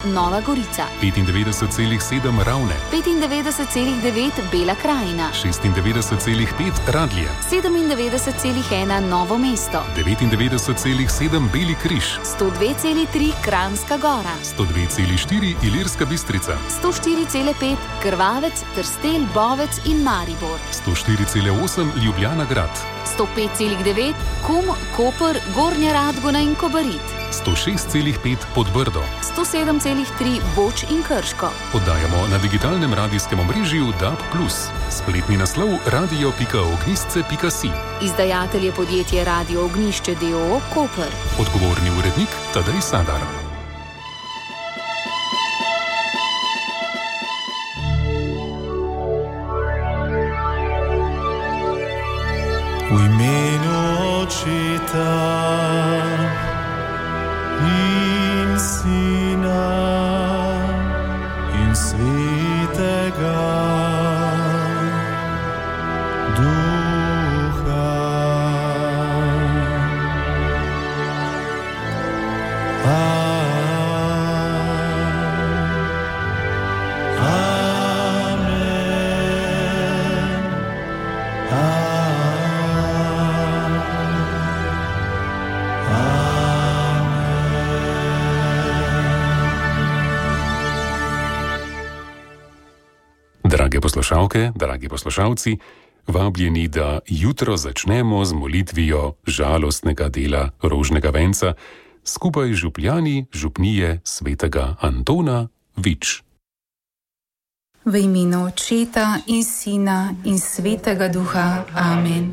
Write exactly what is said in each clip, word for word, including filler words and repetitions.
Nova Gorica, petindevetdeset celih sedem Ravne, petindevetdeset celih devet Bela krajina, šestindevetdeset celih pet Radlje, sedemindevetdeset celih ena Novo mesto, devetindevetdeset celih sedem Beli križ, sto dve celih tri Kranjska Gora, sto dve celih štiri Ilirska Bistrica, sto štiri celih pet Krvavec, Trstelj, Bovec in Maribor, sto štiri celih osem Ljubljana grad, sto pet celih devet Kum, Koper, Gornja Radgona in Kobarid, sto šest celih pet Podbrdo, sto sedem celih tri Boč in Krško. Oddajamo na digitalnem radijskem omrežju D A B plus. Spletni naslov radio pika ognjišče pika si. Izdajatelj je podjetje Radio Ognjišče d. o. o. Koper. Odgovorni urednik Tadej Sadar. V imenu Očeta in Sina in Svetega Duha. Drage poslušalke, dragi poslušalci, vabljeni, da jutro začnemo z molitvijo žalostnega dela rožnega venca skupaj z župljani župnije svetega Antona Vič. V imenu Očeta in Sina in Svetega Duha. Amen.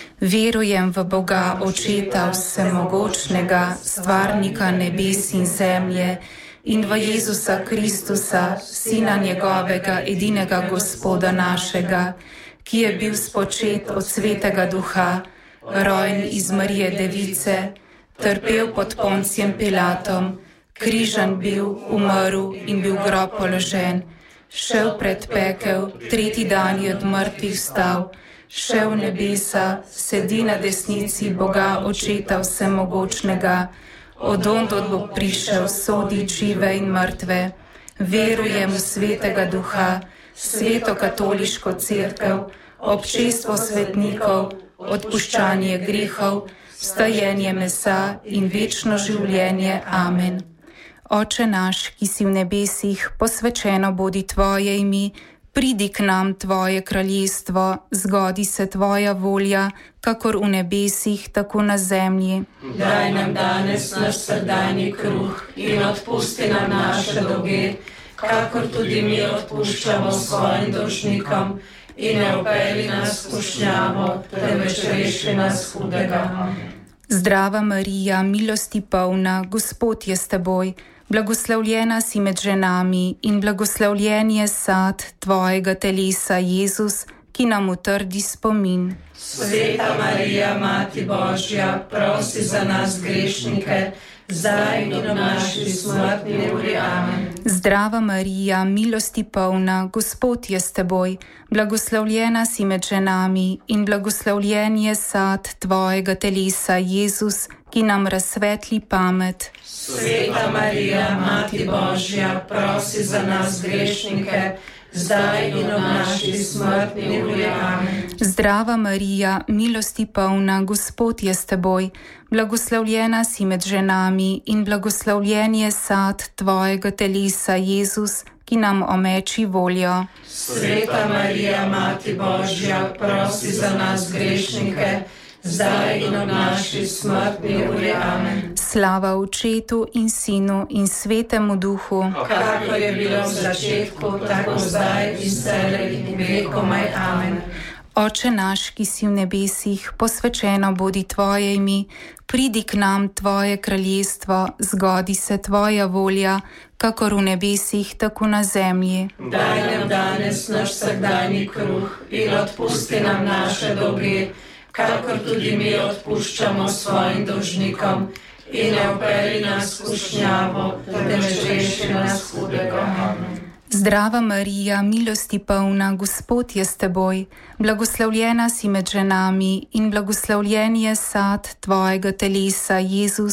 Verujem v Boga Očeta Vsemogočnega, stvarnika nebes in zemlje, in v Jezusa Kristusa, Sina njegovega, edinega Gospoda našega, ki je bil spočet od Svetega Duha, rojen iz Marije Device, trpel pod Poncijem Pilatom, križan bil, umrl in bil v grob položen, šel pred pekel, tretji dan je od mrtvih vstal, šel v nebesa, sedi na desnici Boga Očeta Vsemogočnega, odontot bo prišel sodit žive in mrtve. Verujem v Svetega Duha, Sveto katoliško cerkev, občestvo svetnikov, odpuščanje grehov, vstajenje mesa in večno življenje. Amen. Oče naš, ki si v nebesih, posvečeno bodi tvoje ime, pridi k nam tvoje kraljestvo, zgodi se tvoja volja, kakor v nebesih, tako na zemlji. Daj nam danes naš vsakdanji kruh in odpusti nam naše dolge, kakor tudi mi odpuščamo svojim dolžnikom, in ne vpelji nas v skušnjavo, temveč reši nas hudega. Zdrava Marija, milosti polna, Gospod je s teboj, blagoslovljena si med ženami in blagoslovljen je sad tvojega telesa, Jezus, ki nam utrdi spomin. Sveta Marija, Mati Božja, prosi za nas grešnike, zdaj in v naši smrtni uri. Amen. Zdrava Marija, milosti polna, Gospod je s teboj, blagoslovljena si med ženami in blagoslovljen je sad tvojega telesa, Jezus, ki nam razsvetli pamet. Sveta Marija, Mati Božja, prosi za nas grešnike, zdaj in v naši smrtni uri. Amen. Zdrava Marija, milosti polna, Gospod je s teboj, blagoslovljena si med ženami in blagoslovljen je sad tvojega telesa, Jezus, ki nam omeči voljo. Sveta Marija, Mati Božja, prosi za nas grešnike, zdaj in v naši smrtni uri. Amen. Slava Očetu in Sinu in Svetemu Duhu, kakor je bilo v začetku, tako zdaj in vselej in vekomaj. Amen. Oče naš, ki si v nebesih, posvečeno bodi tvoje ime, pridi k nam tvoje kraljestvo, zgodi se tvoja volja, kakor v nebesih, tako na zemlji. Daj nam danes naš vsakdanji kruh in odpusti nam naše dolge, kakor tudi mi odpuščamo svojim dolžnikom, in ne vpelji nas v skušnjavo, temveč reši nas hudega. Amen. Zdrava Marija, milosti polna, Gospod je s teboj, blagoslovljena si med ženami in blagoslovljen je sad tvojega telesa, Jezus,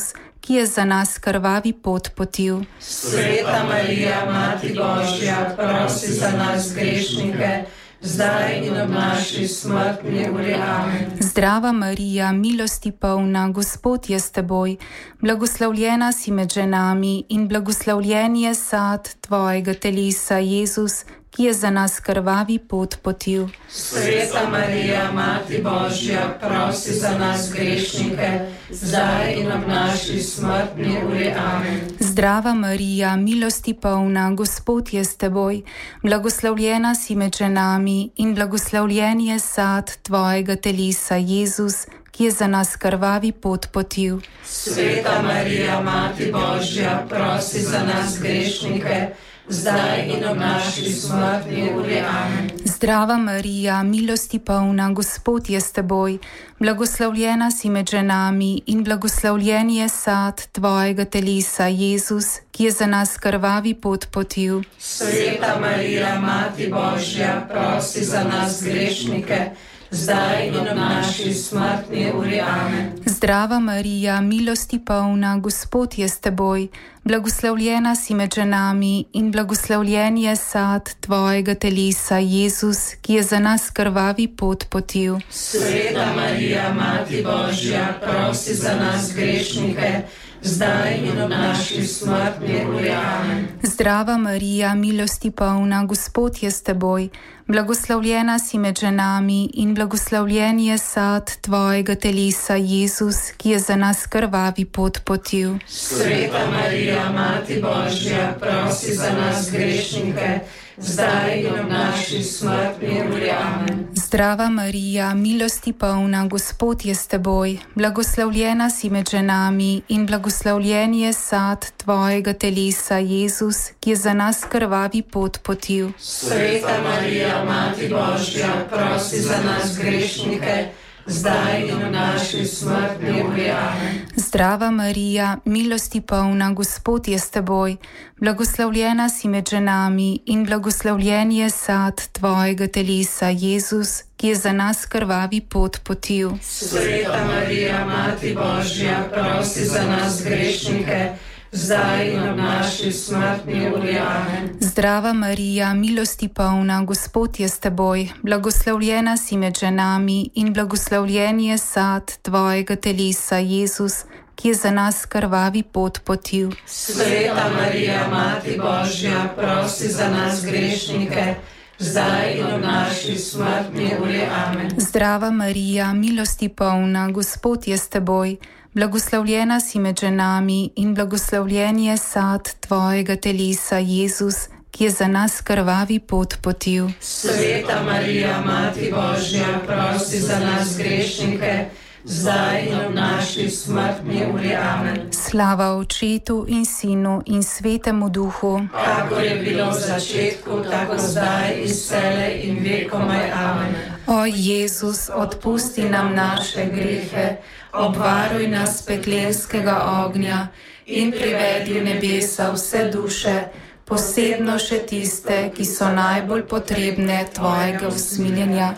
ki je za nas krvavi pot potil. Sveta Marija, Mati Božja, prosi za nas grešnike, zdaj in ob naši smrtni uri. Amen. Zdrava Marija, milosti polna, Gospod je s teboj, blagoslovljena si med ženami in blagoslovljen je sad tvojega telesa, Jezus, ki je za nas krvavi pot potil. Sveta Marija, Mati Božja, prosi za nas grešnike, zdaj in ob naši smrtni uri. Amen. Zdrava Marija, milosti polna, Gospod je s teboj, blagoslovljena si med ženami in blagoslovljen je sad tvojega telesa, Jezus, ki je za nas krvavi pot potil. Sveta Marija, Mati Božja, prosi za nas grešnike, zdaj in ob naši smrtni uri. Amen. Zdrava Marija, milosti polna, Gospod je s teboj, blagoslovljena si med ženami in blagoslovljen je sad tvojega telesa, Jezus, ki je za nas krvavi pot potil. Sveta Marija, Mati Božja, prosi za nas grešnike, zdaj in ob naši smrtni uri. Amen. Zdrava Marija, milosti polna, Gospod je s teboj, blagoslovljena si med ženami in blagoslovljen je sad tvojega telesa, Jezus, ki je za nas krvavi pot potil. Sveta Marija, Mati Božja, prosi za nas grešnike, zdaj in ob naši smrtni uri. Amen. Zdrava Marija, milosti polna, Gospod je s teboj, blagoslovljena si med ženami in blagoslovljen je sad tvojega telesa, Jezus, ki je za nas krvavi pot potil. Sveta Marija, Mati Božja, prosi za nas grešnike, zdaj in ob naši smrtni uri. Amen. Zdrava Marija, milosti polna, Gospod je s teboj, blagoslovljena si med ženami in blagoslovljen je sad tvojega telesa, Jezus, ki je za nas krvavi pot potil. Sveta Marija, Mati Božja, prosi za nas grešnike, zdaj in v naši smrtni uri. Amen. Zdrava Marija, milosti polna, Gospod je s teboj, blagoslovljena si med ženami in blagoslovljen je sad tvojega telesa, Jezus, ki je za nas krvavi pot potil. Sveta Marija, Mati Božja, prosi za nas grešnike, zdaj in ob naši smrtni uri. Amen. Zdrava Marija, milosti polna, Gospod je s teboj, blagoslovljena si med ženami in blagoslovljen je sad tvojega telesa, Jezus, ki je za nas krvavi pot potil. Sveta Marija, Mati Božja, prosi za nas grešnike, zdaj in ob naši smrtni uri. Amen. Zdrava Marija, milosti polna, Gospod je s teboj, blagoslovljena si med ženami in blagoslovljen je sad tvojega telesa, Jezus, ki je za nas krvavi pot potil. Sveta Marija, Mati Božja, prosi za nas grešnike, zdaj in ob naši smrtni uri. Amen. Slava Očetu in Sinu in Svetemu Duhu, kakor je bilo v začetku, tako zdaj in vselej in vekomaj. Amen. O Jezus, odpusti nam naše grehe, obvaruj nas peklenskega ognja in privedi v nebesa vse duše, posebno še tiste, ki so najbolj potrebne tvojega usmiljenja.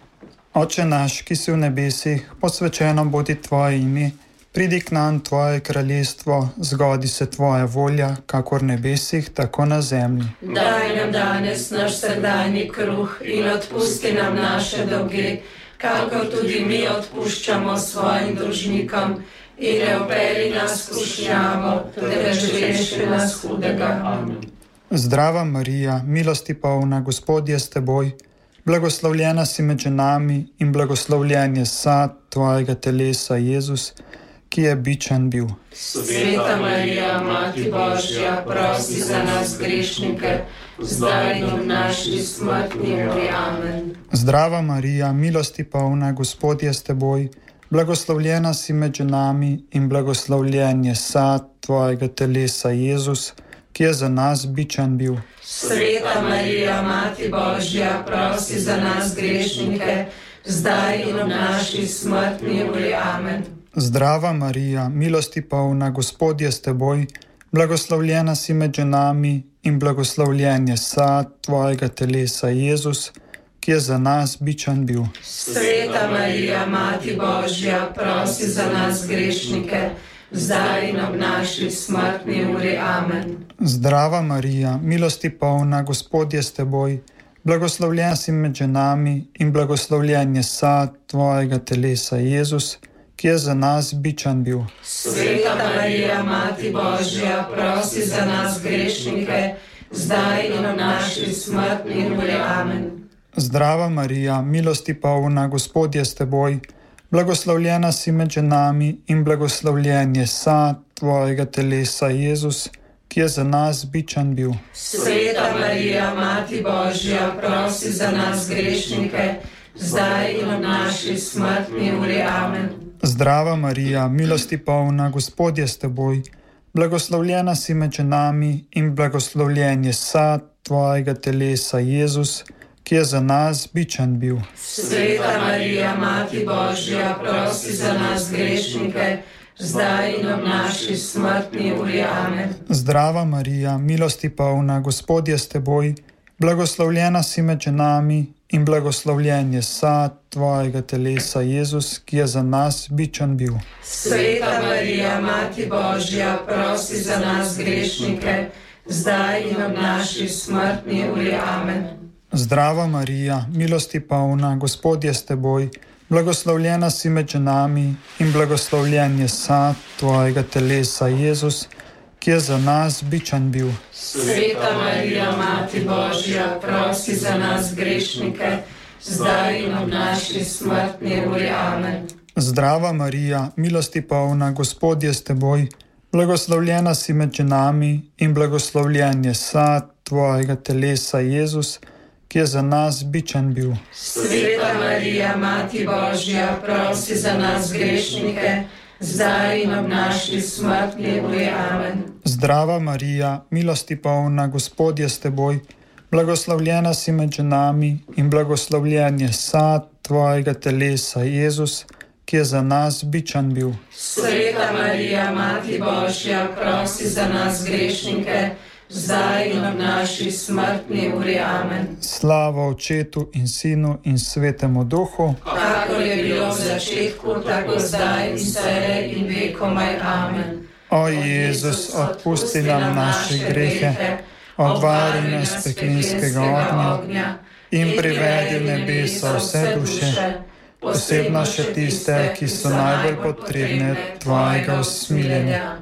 Oče naš, ki si v nebesih, posvečeno bodi tvoje ime, pridi k nam tvoje kraljestvo, zgodi se tvoja volja, kakor v nebesih, tako na zemlji. Daj nam danes naš vsakdanji kruh in odpusti nam naše dolge, kakor tudi mi odpuščamo svojim dolžnikom, in ne vpelji nas v skušnjavo, temveč reši nas hudega. Amen. Zdrava Marija, milosti polna, Gospod je s teboj, blagoslovljena si med ženami in blagoslovljen je sad tvojega telesa, Jezus, ki je bičan bil. Sveta Marija, Mati Božja, prosi za nas grešnike, zdaj in v naši smrtni uri. Amen. Zdrava Marija, milosti polna, Gospod je s teboj, blagoslovljena si med ženami in blagoslovljen je sad tvojega telesa, Jezus, ki je za nas bičan bil. Sveta Marija, Mati Božja, prosi za nas grešnike, zdaj in v naši smrtni uri. Amen. Zdrava Marija, milosti polna, Gospod je s teboj, blagoslovljena si med ženami in blagoslovljen je sad tvojega telesa, Jezus, ki je za nas bičan bil. Sveta Marija, Mati Božja, prosi za nas grešnike, zdaj in ob naši smrtni uri. Amen. Zdrava Marija, milosti polna, Gospod je s teboj, blagoslovljena si med ženami in blagoslovljen je sad tvojega telesa, Jezus, ki je za nas bičan bil. Sveta Marija, Mati Božja, prosi za nas grešnike, zdaj in ob naši smrtni uri. Amen. Zdrava Marija, milosti polna, Gospod je s teboj, blagoslovljena si med ženami in blagoslovljen je sad tvojega telesa, Jezus, ki je za nas bičan bil. Sveta Marija, Mati Božja, prosi za nas grešnike, zdaj in ob naši smrtni uri. Amen. Zdrava Marija, milosti polna, Gospod je s teboj, blagoslovljena si med ženami in blagoslovljen je sad tvojega telesa, Jezus, ki je za nas bičan bil. Sveta Marija, Mati Božja, prosi za nas grešnike, zdaj in ob naši smrtni uri. Amen. Zdrava Marija, milosti polna, Gospod je s teboj, blagoslovljena si med ženami in blagoslovljen je sad tvojega telesa, Jezus, ki je za nas bičan bil. Sveta Marija, Mati Božja, prosi za nas grešnike, zdaj in ob naši smrtni uri. Amen. Zdrava Marija, milosti polna, Gospod je s teboj, blagoslovljena si med ženami in blagoslovljen je sad tvojega telesa, Jezus, ki je za nas bičan bil. Sveta Marija, Mati Božja, prosi za nas grešnike, zdaj in ob naši smrtni uri. Amen. Zdrava Marija, milosti polna, Gospod je s teboj, blagoslovljena si med ženami in blagoslovljen je sad tvojega telesa, Jezus, ki je za nas bičan bil. Sveta Marija, Mati Božja, prosi za nas grešnike, zdaj in ob naši smrtni uri. Amen. Zdrava Marija, milosti polna, Gospod je s teboj, blagoslovljena si med ženami in blagoslovljen je sad tvojega telesa, Jezus, ki je za nas bičan bil. Sveta Marija, Mati Božja, prosi za nas grešnike, zdaj in ob naši smrtni uri. Amen. Slava Očetu in Sinu in Svetemu Duhu, kakor je bilo v začetku, tako zdaj in vselej in vekomaj. Amen. O Jezus, odpusti nam naše grehe, obvari nas peklinskega ognja in privedi v nebesa vse duše, posebno še tiste, ki so najbolj potrebne tvojega usmiljenja.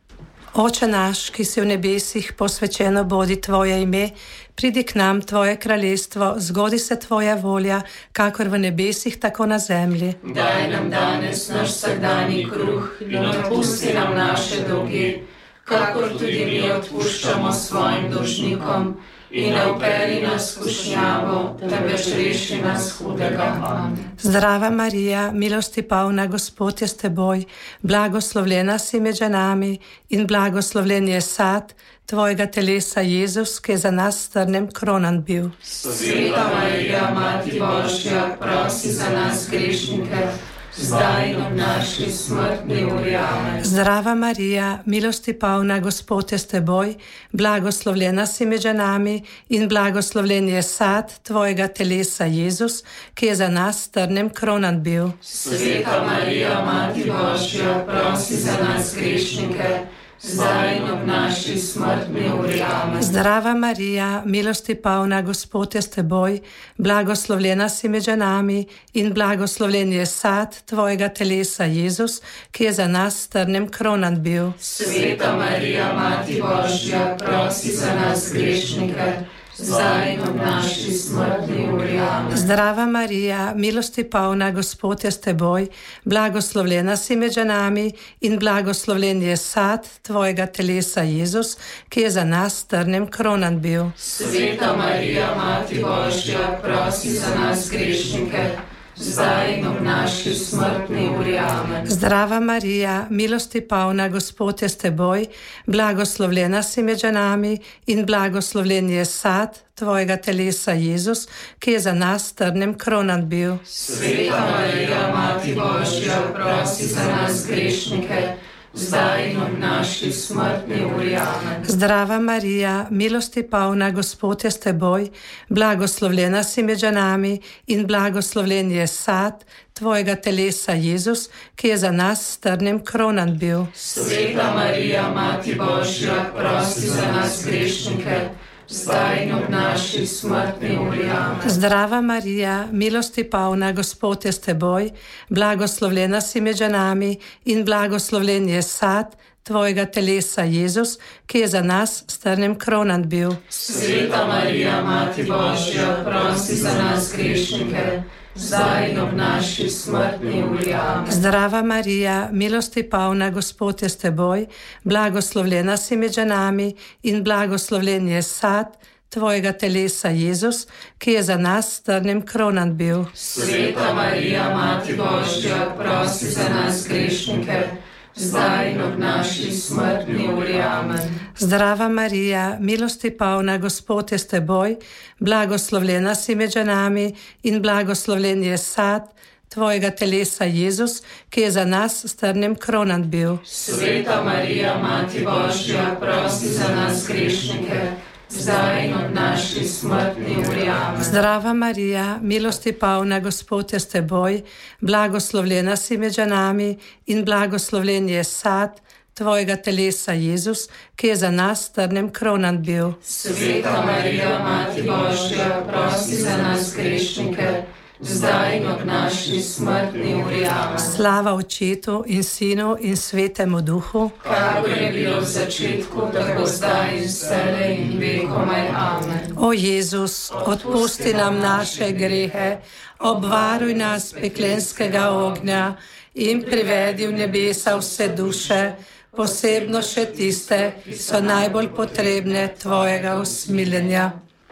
Oče naš, ki si v nebesih, posvečeno bodi tvoje ime, pridi k nam tvoje kraljestvo, zgodi se tvoja volja, kakor v nebesih, tako na zemlji. Daj nam danes naš vsakdanji kruh in odpusti nam naše dolge, kakor tudi mi odpuščamo svojim dolžnikom, in ne vpelji nas v skušnjavo, temveč reši nas hudega. Amen. Zdrava Marija, milosti polna, Gospod je s teboj, blagoslovljena si med ženami in blagoslovljen je sad tvojega telesa, Jezus, ki je za nas s trnem kronan bil. Sveta Marija, Mati Božja, prosi za nas grešnike, zdaj in ob naši smrtni uri. Amen. Zdrava Marija, milosti polna, Gospod je s teboj, blagoslovljena si med ženami in blagoslovljen je sad tvojega telesa, Jezus, ki je za nas s trnem kronan bil. Sveta Marija, Mati Božja, prosi za nas grešnike, zdaj in ob naši smrtni uri. Amen. Zdrava Marija, milosti polna, Gospod je s teboj, blagoslovljena si med ženami in blagoslovljen je sad tvojega telesa, Jezus, ki je za nas s trnem kronan bil. Sveta Marija, Mati Božja, prosi za nas grešnike, zdaj in ob naši smrtni uri. Amen. Zdrava Marija, milosti polna, Gospod je s teboj, blagoslovljena si med ženami in blagoslovljen je sad tvojega telesa, Jezus, ki je za nas s trnem kronan bil. Sveta Marija, Mati Božja, prosi za nas grešnike, zdaj in ob naši smrtni uri. Amen. Zdrava Marija, milosti polna, Gospod je s teboj, blagoslovljena si med ženami in blagoslovljen je sad tvojega telesa, Jezus, ki je za nas s trnem kronan bil. Sveta Marija, Mati Božja, prosi za nas grešnike, zdaj in ob naši smrtni uri. Amen. Zdrava Marija, milosti polna, Gospod je s teboj, blagoslovljena si med ženami in blagoslovljen je sad tvojega telesa Jezus, ki je za nas s trnem kronan bil. Sveta Marija, Mati Božja, prosi za nas grešnike, zdaj in ob naši smrtni uri. Amen. Zdrava Marija, milosti polna, Gospod je s teboj, blagoslovljena si med ženami in blagoslovljen je sad tvojega telesa Jezus, ki je za nas s trnem kronan bil. Sveta Marija, Mati Božja, prosi za nas grešnike, zdaj in ob naši smrtni uri. Amen. Zdrava Marija, milosti polna, Gospod je s teboj, blagoslovljena si med ženami in blagoslovljen je sad tvojega telesa Jezus, ki je za nas s trnem kronan bil. Sveta Marija, Mati Božja, prosi za nas grešnike, zdaj in ob naši smrtni uri. Amen. Zdrava Marija, milosti polna, Gospod je s teboj, blagoslovljena si med ženami in blagoslovljen je sad tvojega telesa Jezus, ki je za nas s trnem kronan bil. Sveta Marija, Mati Božja, prosi za nas grešnike, zdaj in ob naši smrtni uri. Amen. Zdrava Marija, milosti polna, Gospod je s teboj, blagoslovljena si med ženami in blagoslovljen je sad tvojega telesa Jezus, ki je za nas s trnem kronan bil. Sveta Marija, Mati Božja, prosi za nas grešnike, zdaj in ob naši smrtni uri. Amen. Slava Očetu in Sinu in Svetemu Duhu, kakor je bilo v začetku, tako zdaj in vselej in vekomaj. Amen. O Jezus, odpusti nam naše grehe, obvaruj nas peklenskega ognja in privedi v nebesa vse duše, posebno še tiste, ki so najbolj potrebne tvojega usmiljenja.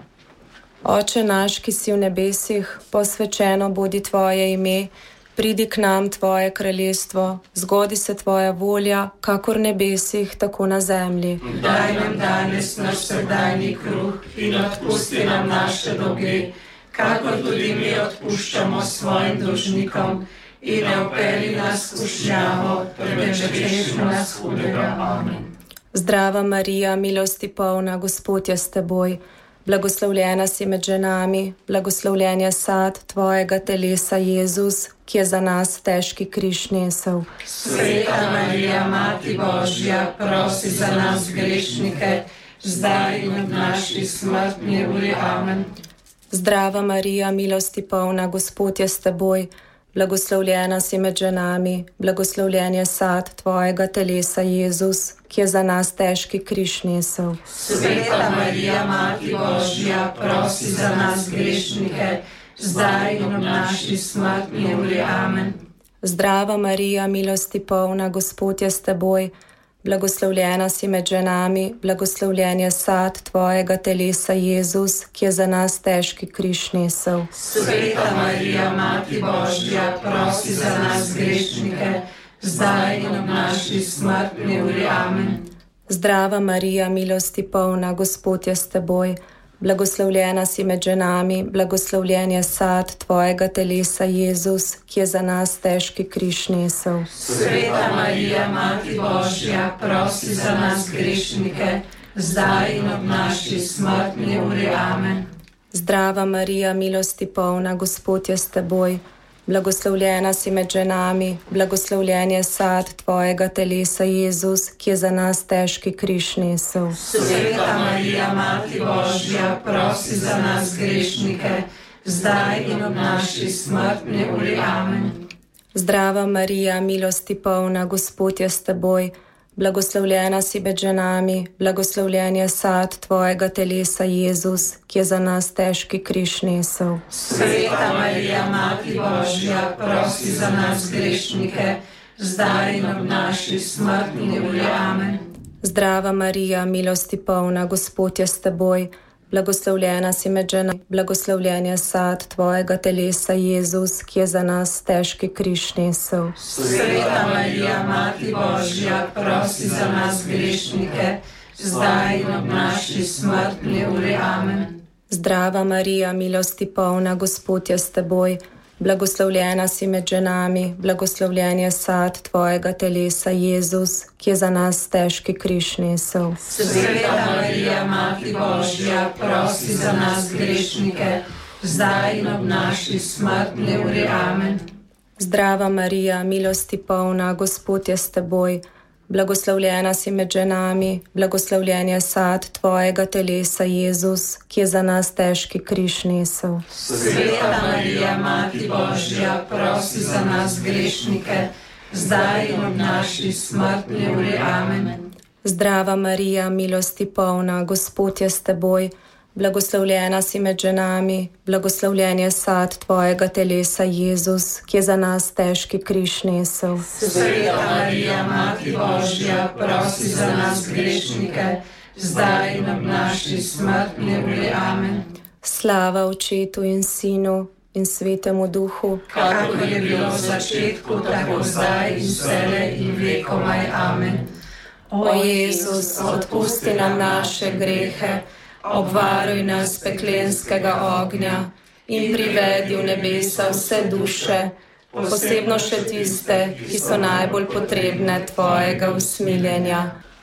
Oče naš, ki si v nebesih, posvečeno bodi tvoje ime, pridi k nam tvoje kraljestvo, zgodi se tvoja volja, kakor v nebesih, tako na zemlji. Daj nam danes naš vsakdanji kruh in odpusti nam naše dolge, kakor tudi mi odpuščamo svojim dolžnikom, in ne vpelji nas v skušnjavo, temveč reši nas hudega. Amen. Zdrava Marija, milosti polna, Gospod je s teboj, blagoslovljena si med ženami, blagoslovljen je sad tvojega telesa Jezus, ki je za nas težki križ nesel. Sveta Marija, Mati Božja, prosi za nas grešnike, zdaj in ob naši smrtni uri. Amen. Zdrava Marija, milosti polna, Gospod je s teboj, blagoslovljena si med ženami, blagoslovljen je sad tvojega telesa Jezus, ki je za nas težki križ nesel. Sveta Marija, Mati Božja, prosi za nas grešnike, zdaj in ob naši smrtni uri. Amen. Zdrava Marija, milosti polna, Gospod je s teboj, blagoslovljena si med ženami, blagoslovljen je sad tvojega telesa Jezus, ki je za nas težki križ nesel. Sveta Marija, Mati Božja, prosi za nas grešnike, zdaj in ob naši smrtni uri. Amen. Zdrava Marija, milosti polna, Gospod je s teboj, blagoslovljena si med ženami, blagoslovljen je sad tvojega telesa Jezus, ki je za nas težki križ nesel. Sveta Marija, Mati Božja, prosi za nas grešnike, zdaj in ob naši smrtni uri. Amen. Zdrava Marija, milosti polna, Gospod je s teboj, blagoslovljena si med ženami, blagoslovljen je sad tvojega telesa Jezus, ki je za nas težki križ nesel. Sveta Marija, Mati Božja, prosi za nas grešnike, zdaj in ob naši smrtni uri. Amen. Zdrava Marija, milosti polna, Gospod je s teboj, blagoslovljena si med ženami, blagoslovljen je sad tvojega telesa Jezus, ki je za nas težki križ nesel. Sveta Marija, Mati Božja, prosi za nas grešnike, zdaj in ob naši smrtni uri. Amen. Zdrava Marija, milosti polna, Gospod je s teboj, blagoslovljena si med ženami, blagoslovljen je sad tvojega telesa Jezus, ki je za nas težki križ nesel. Sveta Marija, Mati Božja, prosi za nas grešnike, zdaj in ob naši smrtni uri. Amen. Zdrava Marija, milosti polna, Gospod je s teboj, Blagoslovljena si med ženami, blagoslovljen je sad tvojega telesa, Jezus, ki je za nas težki križ nesel. Sveta Marija, Mati Božja, prosi za nas grešnike, zdaj in ob naši smrtni uri. Amen. Zdrava Marija, milosti polna, Gospod je s teboj. Blagoslovljena si med ženami, blagoslovljen je sad tvojega telesa, Jezus, ki je za nas težki križ nesel. Sveta Marija, Mati Božja, prosi za nas grešnike, zdaj in ob naši smrtni uri. Amen. Zdrava Marija, milosti polna, Gospod je s teboj. Blagoslovljena si med ženami, blagoslovljen je sad tvojega telesa, Jezus, ki je za nas težki križ nesel. Sveta Marija, Mati Božja, prosi za nas grešnike, zdaj in ob naši smrtni uri. Amen. Slava Očetu in Sinu in Svetemu Duhu, kakor je bilo v začetku, tako zdaj in vselej in vekomaj. Amen. O Jezus, odpusti nam naše grehe, obvaruj nas peklenskega ognja in privedi v nebesa vse duše, posebno še tiste, ki so najbolj potrebne tvojega usmiljenja.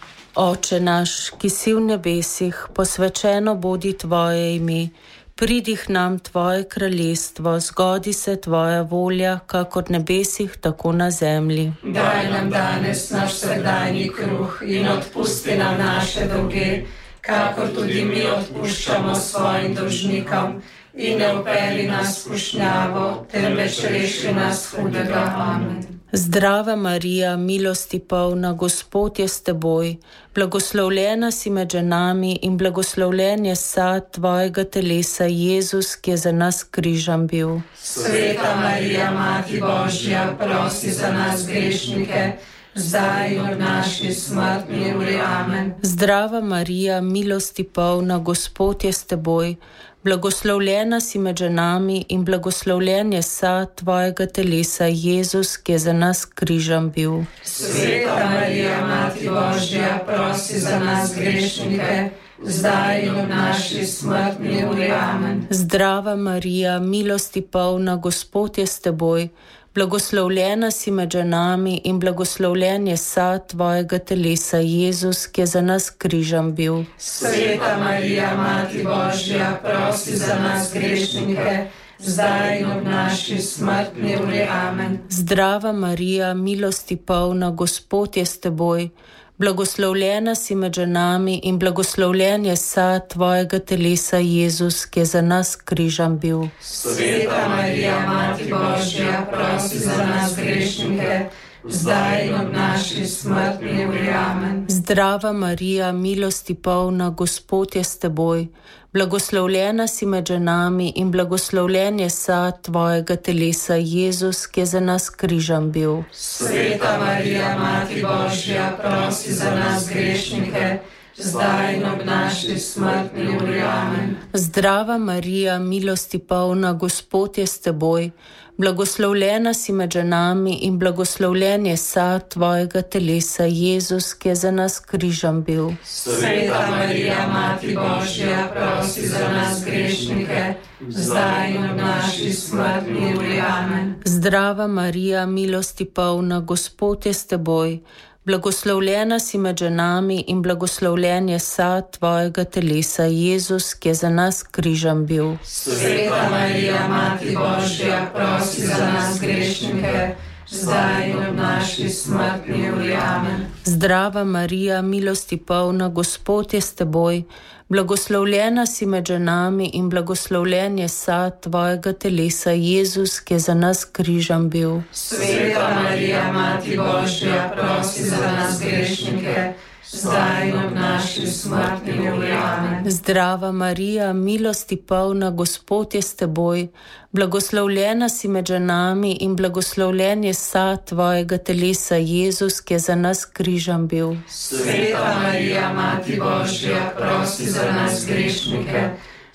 Oče naš, ki si v nebesih, posvečeno bodi tvoje ime, pridi k nam tvoje kraljestvo, zgodi se tvoja volja, kakor v nebesih, tako na zemlji. Daj nam danes naš vsakdanji kruh in odpusti nam naše dolge, kakor tudi mi odpuščamo svojim dolžnikom, in ne vpelji nas v skušnjavo, temveč reši nas hudega. Amen. Zdrava Marija, milosti polna, Gospod je s teboj, blagoslovljena si med ženami in blagoslovljen je sad tvojega telesa, Jezus, ki je za nas križan bil. Sveta Marija, Mati Božja, prosi za nas grešnike, zdaj in ob naši smrtni uri. Amen. Zdrava Marija, milosti polna, Gospod je s teboj, blagoslovljena si med ženami in blagoslovljen je sad tvojega telesa, Jezus, ki je za nas križan bil. Sveta Marija, Mati Božja, prosi za nas grešnike, zdaj in ob naši smrtni uri. Amen. Zdrava Marija, milosti polna, Gospod je s teboj, blagoslovljena si med ženami in blagoslovljen je sad tvojega telesa, Jezus, ki je za nas križan bil. Sveta Marija, Mati Božja, prosi za nas grešnike, zdaj in ob naši smrtni uri. Amen. Zdrava Marija, milosti polna, Gospod je s teboj, blagoslovljena si med ženami in blagoslovljen je sad tvojega telesa, Jezus, ki je za nas križan bil. Sveta Marija, Mati Božja, prosi za nas grešnike, zdaj in ob naši smrtni uri. Amen. Zdrava Marija, milosti polna, Gospod je s teboj, blagoslovljena si med ženami in blagoslovljen je sad tvojega telesa, Jezus, ki je za nas križan bil. Sveta Marija, Mati Božja, prosi za nas grešnike, zdaj in ob naši smrtni uri. Amen. Zdrava Marija, milosti polna, Gospod je s teboj, blagoslovljena si med ženami in blagoslovljen je sad tvojega telesa, Jezus, ki je za nas križan bil. Sveta Marija, Mati Božja, prosi za nas grešnike, zdaj in ob naši smrtni uri. Amen. Zdrava Marija, milosti polna, Gospod je s teboj, blagoslovljena si med ženami in blagoslovljen je sad tvojega telesa, Jezus, ki je za nas križan bil. Sveta Marija, Mati Božja, prosi za nas grešnike, zdaj in ob naši smrtni uri. Amen. Zdrava Marija, milosti polna, Gospod je s teboj, blagoslovljena si med ženami in blagoslovljen je sad tvojega telesa, Jezus, ki je za nas križan bil. Sveta Marija, Mati Božja, prosi za nas grešnike, zdaj in ob naši smrtni uri. Amen. Zdrava Marija, milosti polna, Gospod je s teboj, blagoslovljena si med ženami in blagoslovljen je sad tvojega telesa, Jezus, ki je za nas križan bil. Sveta Marija, Mati Božja, prosi za nas grešnike,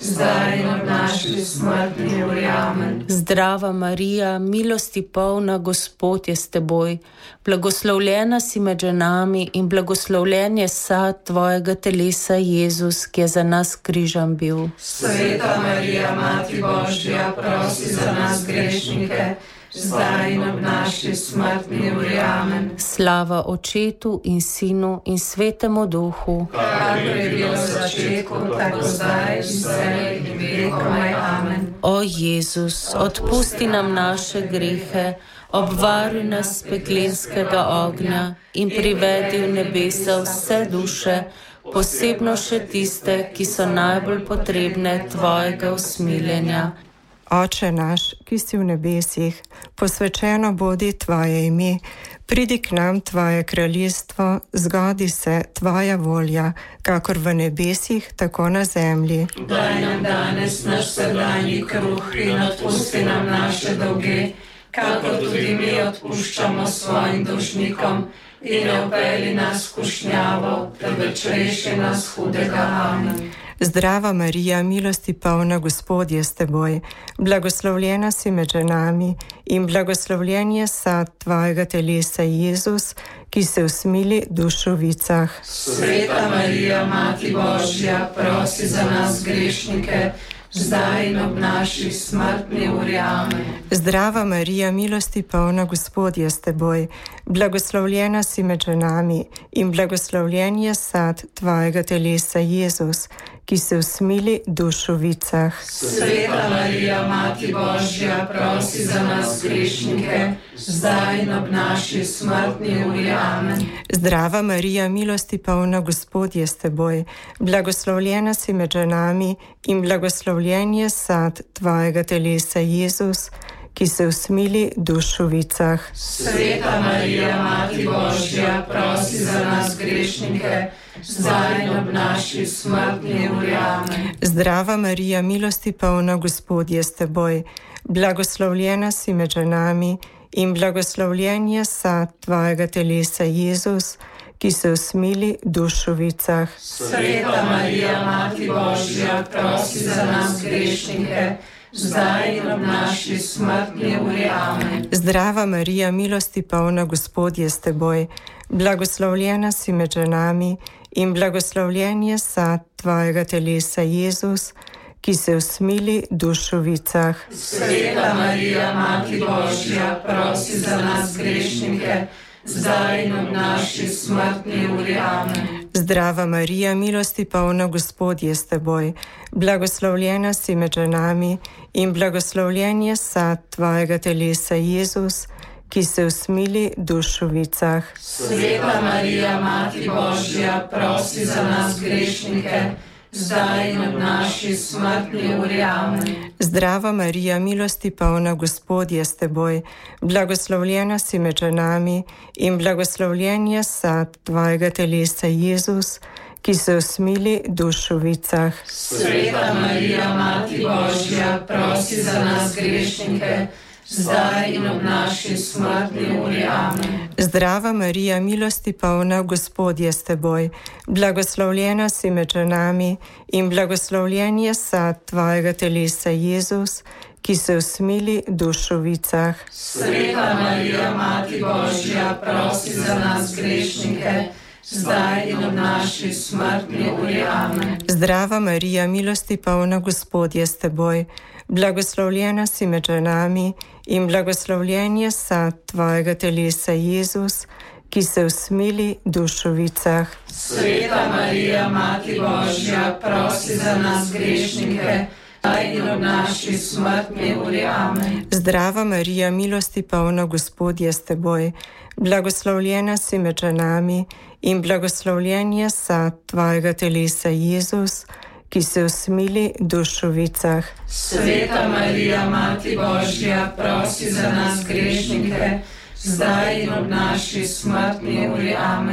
zdaj in ob naši smrtni uri. Amen. Zdrava Marija, milosti polna, Gospod je s teboj. Blagoslovljena si med ženami in blagoslovljen je sad tvojega telesa, Jezus, ki je za nas križan bil. Sveta Marija, Mati Božja, prosi za nas grešnike, zdaj in ob naši smrtni uri. Amen. Slava Očetu in Sinu in Svetemu Duhu, kakor je bilo v začetku, tako zdaj in vselej in vekomaj. Amen. O Jezus, odpusti nam naše grehe, obvaruj nas s peklenskega ognja in privedi v nebesa vse duše, posebno še tiste, ki so najbolj potrebne tvojega usmiljenja. Oče naš, ki si v nebesih, posvečeno bodi tvoje ime, pridi k nam tvoje kraljestvo, zgodi se tvoja volja, kakor v nebesih, tako na zemlji. Daj nam danes naš vsakdanji kruh in odpusti nam naše dolge, kakor tudi mi odpuščamo svojim dolžnikom, in ne vpelji nas v skušnjavo, temveč reši nas hudega. Amen. Zdrava Marija, milosti polna, Gospod je s teboj, blagoslovljena si med ženami in blagoslovljen je sad tvojega telesa, Jezus, ki se usmili v dušovicah. Sveta Marija, Mati Božja, prosi za nas grešnike, zdaj in ob naši smrtni uri. Amen. Zdrava Marija, milosti polna, Gospod je s teboj, blagoslovljena si med ženami in blagoslovljen je sad tvojega telesa, Jezus, ki se usmili v dušovicah. Sveta Marija, Mati Božja, prosi za nas grešnike, zdaj in ob naši smrtni uri. Amen. Zdrava Marija, milosti polna, Gospod je s teboj, blagoslovljena si med ženami in blagoslovljen je sad tvojega telesa, Jezus, ki se usmili v dušovicah. Sveta Marija, Mati Božja, prosi za nas grešnike, zdaj in ob naši smrtni uri. Amen. Zdrava Marija, milosti polna, Gospod je s teboj, blagoslovljena si med ženami in blagoslovljen je sad tvojega telesa, Jezus, ki se usmili v dušovicah. Sveta Marija, Mati Božja, prosi za nas grešnike, zdaj in ob naši smrtni uri. Amen. Zdrava Marija, milosti polna, Gospod je s teboj, blagoslovljena si med ženami in blagoslovljen je sad tvojega telesa, Jezus, ki se usmili v dušovicah. Sveta Marija, Mati Božja, prosi za nas grešnike, zdaj in ob naši smrtni uri. Amen. Zdrava Marija, milosti polna, Gospod je s teboj, blagoslovljena si med ženami in blagoslovljen je sad tvojega telesa, Jezus, ki se usmili v dušovicah. Sveta Marija, Mati Božja, prosi za nas grešnike, zdaj in ob naši smrtni uri. Amen. Zdrava Marija, milosti polna, Gospod je s teboj, blagoslovljena si med ženami in blagoslovljen je sad tvojega telesa, Jezus, ki se usmili v dušovicah. Sveta Marija, Mati Božja, prosi za nas grešnike, zdaj in ob naši smrtni uri. Amen. Zdrava Marija, milosti polna, Gospod je s teboj, blagoslovljena si med ženami in blagoslovljen je sad tvojega telesa, Jezus, ki se usmili v dušovicah. Sveta Marija, Mati Božja, prosi za nas grešnike, zdaj in ob naši smrtni uri. Amen. Zdrava Marija, milosti polna, Gospod je s teboj, blagoslovljena si med ženami in blagoslovljen je sad tvojega telesa, Jezus, ki se usmili v dušovicah. Sveta Marija, Mati Božja, prosi za nas grešnike, zdaj in ob naši smrtni uri. Amen. Zdrava Marija, milosti polna, Gospod je s teboj, blagoslovljena si med ženami in blagoslovljen je sad tvojega telesa, Jezus, ki se usmili v dušovicah. Sveta Marija, Mati Božja, prosi za nas grešnike, zdaj in ob naši smrtni uri. Amen.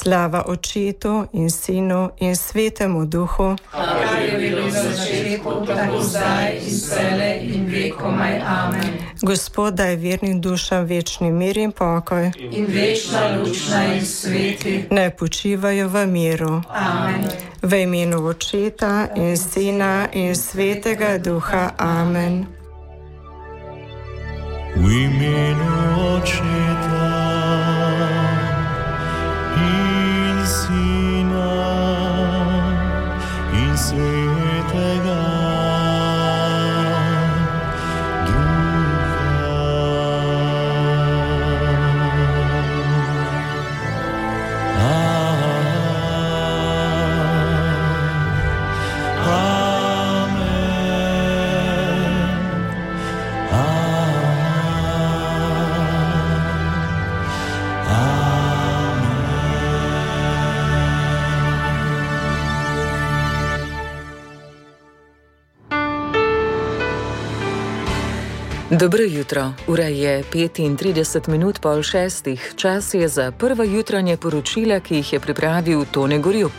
Slava Očetu in Sinu in Svetemu Duhu, kar je bilo v začetku, tako zdaj in vselej in vekomaj. Amen. Gospod daj vernim dušam večni mir in pokoj In večna luč naj jih sveti. naj počivajo v miru. Amen. V imenu Očeta in Sina in Svetega Duha. Amen. V imenu Očeta in Sina in Svetega Dobro jutro, ura je petintrideset minut pol šestih, čas je za prva jutranje poročila, ki jih je pripravil Tone Gorjup.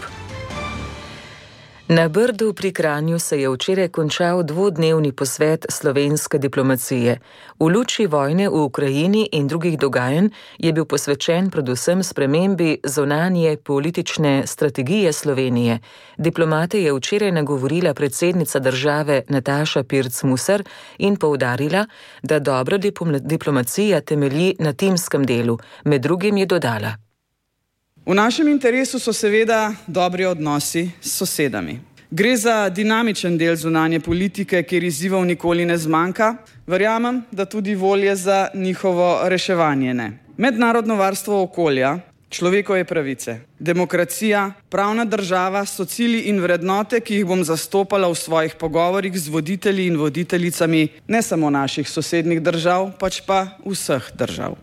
Na Brdu pri Kranju se je včeraj končal dvodnevni posvet slovenske diplomacije. V luči vojne v Ukrajini in drugih dogajanj je bil posvečen predvsem spremembi zunanje politične strategije Slovenije. Diplomate je včeraj nagovorila predsednica države Nataša Pirc Musar in poudarila, da dobra diplomacija temelji na timskem delu. Med drugim je dodala: V našem interesu so seveda dobri odnosi s sosedami. Gre za dinamičen del zunanje politike, kjer izzivov nikoli ne zmanjka, verjamem, da tudi volje za njihovo reševanje ne. Mednarodno varstvo okolja, človekove pravice, demokracija, pravna država so cilji in vrednote, ki jih bom zastopala v svojih pogovorih z voditelji in voditeljicami ne samo naših sosednjih držav, pač pa vseh držav.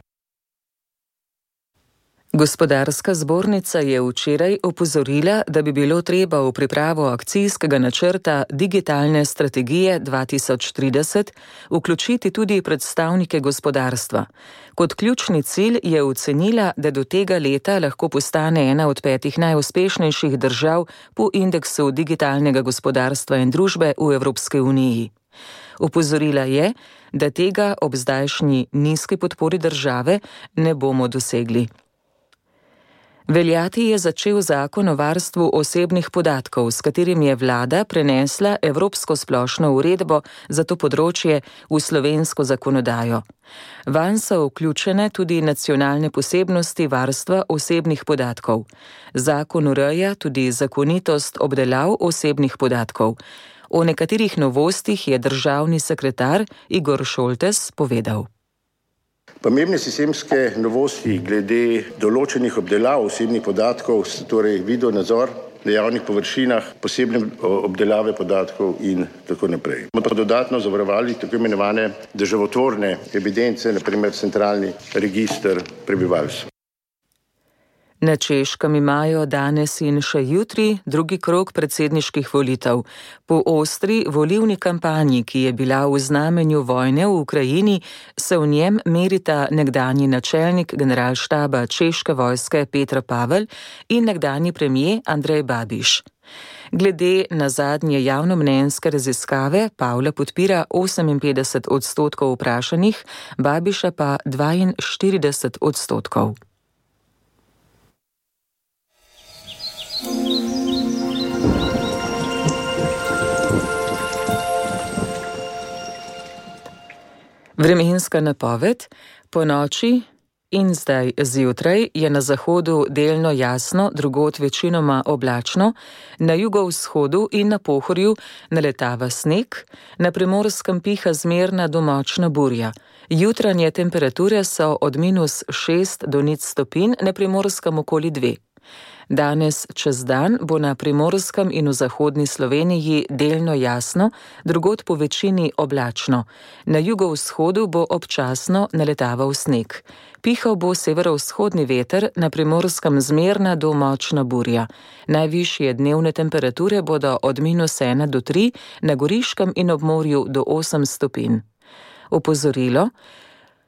Gospodarska zbornica je včeraj opozorila, da bi bilo treba v pripravo akcijskega načrta digitalne strategije dva tisoč trideset vključiti tudi predstavnike gospodarstva. Kot ključni cilj je ocenila, da do tega leta lahko postane ena od petih najuspešnejših držav po indeksu digitalnega gospodarstva in družbe v Evropski uniji. Opozorila je, da tega ob zdajšnji nizki podpori države ne bomo dosegli. Veljati je začel zakon o varstvu osebnih podatkov, s katerim je vlada prenesla Evropsko splošno uredbo za to področje v slovensko zakonodajo. Vanj so vključene tudi nacionalne posebnosti varstva osebnih podatkov. Zakon ureja tudi zakonitost obdelav osebnih podatkov. O nekaterih novostih je državni sekretar Igor Šoltes povedal. Pomembne sistemske novosti glede določenih obdelav osebnih podatkov, torej video nadzor na javnih površinah, posebne obdelave podatkov in tako naprej. Bomo pa dodatno zavarovali tako imenovane državotvorne evidence, na primer centralni register prebivalstva. Na Češkem imajo danes in še jutri drugi krog predsedniških volitev. Po ostri volilni kampanji, ki je bila v znamenju vojne v Ukrajini, se v njem merita nekdanji načelnik generalštaba češke vojske Petr Pavel in nekdanji premier Andrej Babiš. Glede na zadnje javnomnenjske raziskave Pavla podpira oseminpetdeset odstotkov vprašanih, Babiša pa dvainštirideset odstotkov. Vremenska napoved: po noči in zdaj zjutraj je na zahodu delno jasno, drugod večinoma oblačno, na jugovzhodu in na Pohorju naletava sneg, na Primorskem piha zmerna do močna burja. Jutranje temperature so od minus šest do nič stopinj, na Primorskem okoli dve. Danes čez dan bo na Primorskem in v zahodni Sloveniji delno jasno, drugod po večini oblačno. Na jugovzhodu bo občasno naletaval sneg. Pihal bo severovzhodni veter, na Primorskem zmerna do močna burja. Najvišje dnevne temperature bodo od minus ena do tri, na Goriškem in ob morju do osem stopinj. Opozorilo: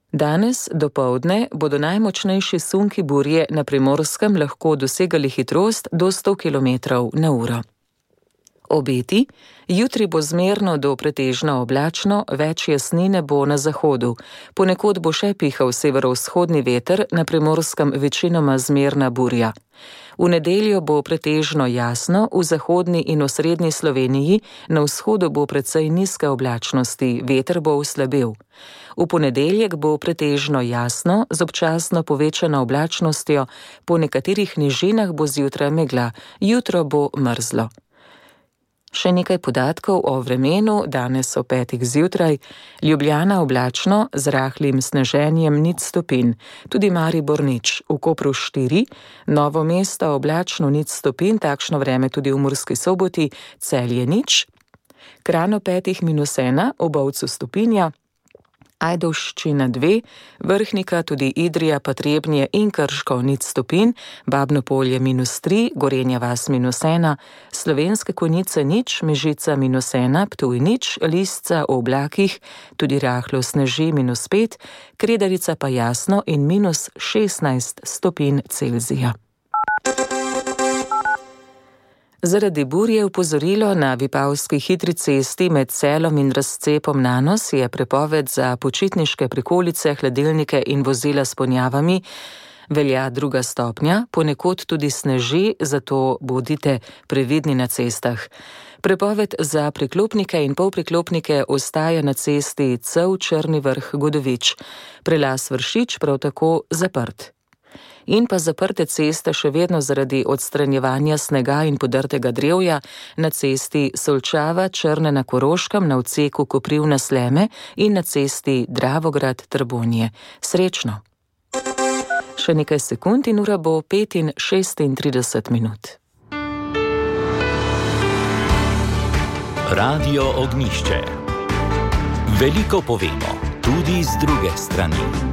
Danes dopoldne bodo najmočnejši sunki burje na Primorskem lahko dosegali hitrost do sto kilometrov na uro. Obeti: jutri bo zmerno do pretežno oblačno, več jasnine bo na zahodu. Ponekod bo še pihal severovzhodni veter, na Primorskem večinoma zmerna burja. V nedeljo bo pretežno jasno, v zahodni in osrednji Sloveniji, na vzhodu bo precej nizke oblačnosti, veter bo oslabel. V ponedeljek bo pretežno jasno, z občasno povečano oblačnostjo, po nekaterih nižinah bo zjutraj megla, jutro bo mrzlo. Še nekaj podatkov o vremenu, danes o petih zjutraj. Ljubljana oblačno, z rahlim sneženjem nič stopinj, tudi Maribor nič, v Kopru štiri, Novo mesto oblačno nič stopinj, takšno vreme tudi v Murski Soboti, Celje nič, Kranj petih minus ena, v Bovcu stopinja, Ajdovščina dve, Vrhnika, tudi Idrija, pa Trebnje in Krško nič stopinj, Babno Polje minus tri, Gorenja vas minus ena, Slovenske Konjice nič, Mežica minus ena, Ptuj nič, Lisca v oblakih, tudi rahlo sneži minus pet, Kredarica pa jasno in minus šestnajst stopinj Celzija. Zaradi burje opozorilo na Vipavski hitri cesti med Celom in Razcepom Nanos je prepoved za počitniške prikolice, hladilnike in vozila s ponjavami. Velja druga stopnja, ponekod tudi sneži, zato bodite previdni na cestah. Prepoved za priklopnike in polpriklopnike ostaja na cesti Cev Črni Vrh Godovič. Prelaz Vršič prav tako zaprt. In pa zaprte ceste še vedno zaradi odstranjevanja snega in podrtega drevja na cesti Solčava Črne na Koroškem, na odseku Koprivna Sleme in na cesti Dravograd Trbonje. Srečno! Še nekaj sekund in ura bo pet in šestintrideset minut. Radio Ognjišče. Veliko povemo, tudi z druge strani.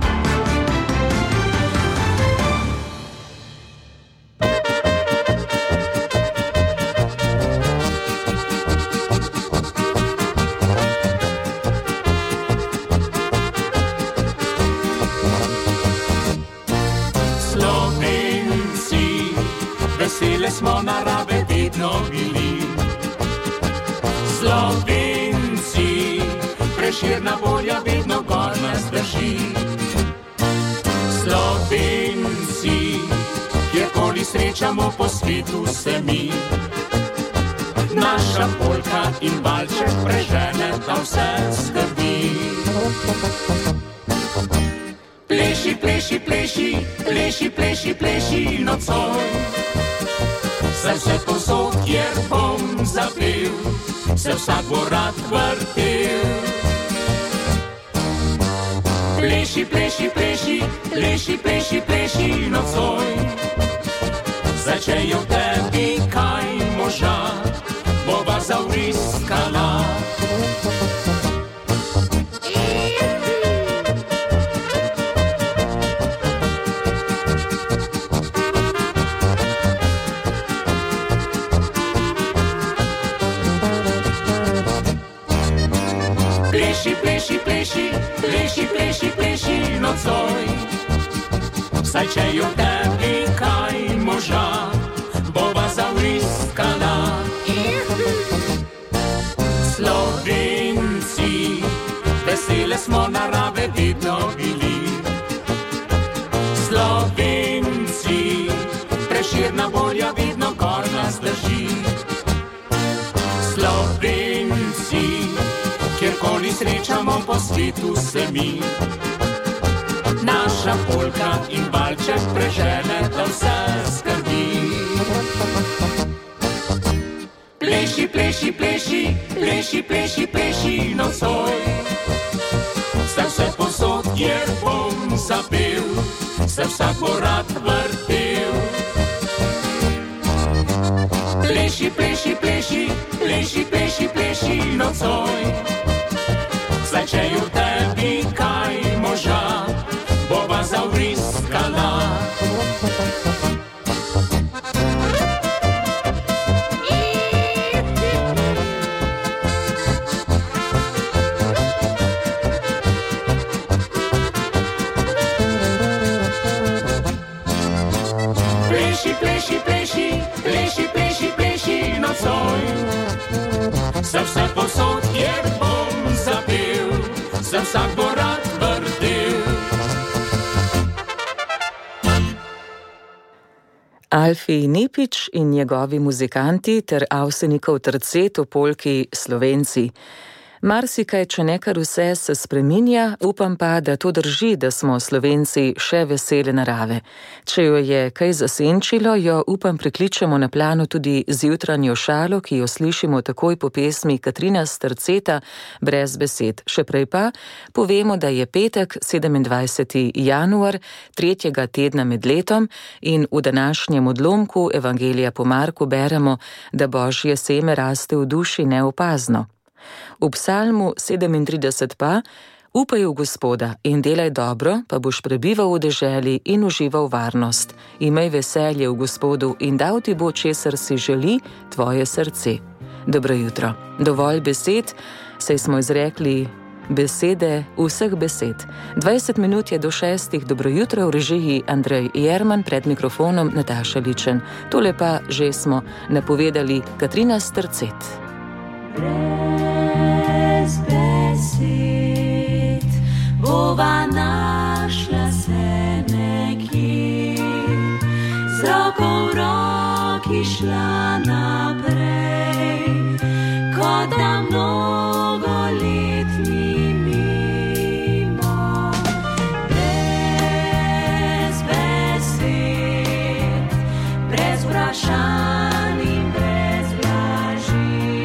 Vesele smo narave vedno bili. Slovenci, Prešerna volja vedno gor nas drži. Slovenci, kjerkoli srečamo po svetu se mi. Naša polka in valček prežene tam vse skrbi. Pleši, pleši, pleši, pleši, pleši, pleši nocoj. Se vse posod, kjer bom zapel, se vsak bo rad vrtel. Pleši, pleši, pleši, pleši, pleši, pleši nocoj. Začejo tebi kaj moža, bova zavriskala. Pleši, pleši, pleši, pleši, pleši nocoj. Saj če jo tebi kaj moža, bova zavriskala. Slovenci, vesele smo narave vedno bili. Slovenci, Prešerna volja vedno gor nas drži. Slovenci, kjerkoli srečamo po svetu se mi. Naša polka in valček prežene tam vse skrbi. Pleši, pleši, pleši, pleši, pleši, pleši nocoj. Se vse posod, kjer bom zapel, se vsak bo rad vrtel. Pleši, pleši, pleši, pleši, pleši, pleši nocoj. Začejo tebi kaj moža, bova zavriskala. vse posod, kjer bom zapel, se vsak bo rad vrtel. Alfi Nepič in njegovi muzikanti ter Avsenikov tercet v polki Slovenci. Marsikaj, če ne kar vse, se spreminja, upam pa, da to drži, da smo Slovenci še vesele narave. Če jo je kaj zasenčilo, jo upam prikličemo na plano tudi z jutranjo šalo, ki jo slišimo takoj po pesmi Katrina s terceta Brez besed. Še prej pa povemo, da je petek, sedemindvajseti januar, tretjega tedna med letom in v današnjem odlomku Evangelija po Marku beremo, da Božje seme raste v duši neopazno. V psalmu sedemintrideset pa: upaj v Gospoda in delaj dobro, pa boš prebival v deželi in užival varnost. Imej veselje v Gospodu in dal ti bo, česar si želi tvoje srce. Dobro jutro. Dovolj besed, saj smo izrekli besede vseh besed. dvajset minut je do šestih. Dobro jutro, v režiji Andrej Jerman, pred mikrofonom Nataša Ličen. Tole pa že smo napovedali Katrina s tercet. Brez besed bova našla se nekje, z roko v roki šla naprej, kot da mnogo let ni mimo. Brez besed, brez vprašanj in brez laži,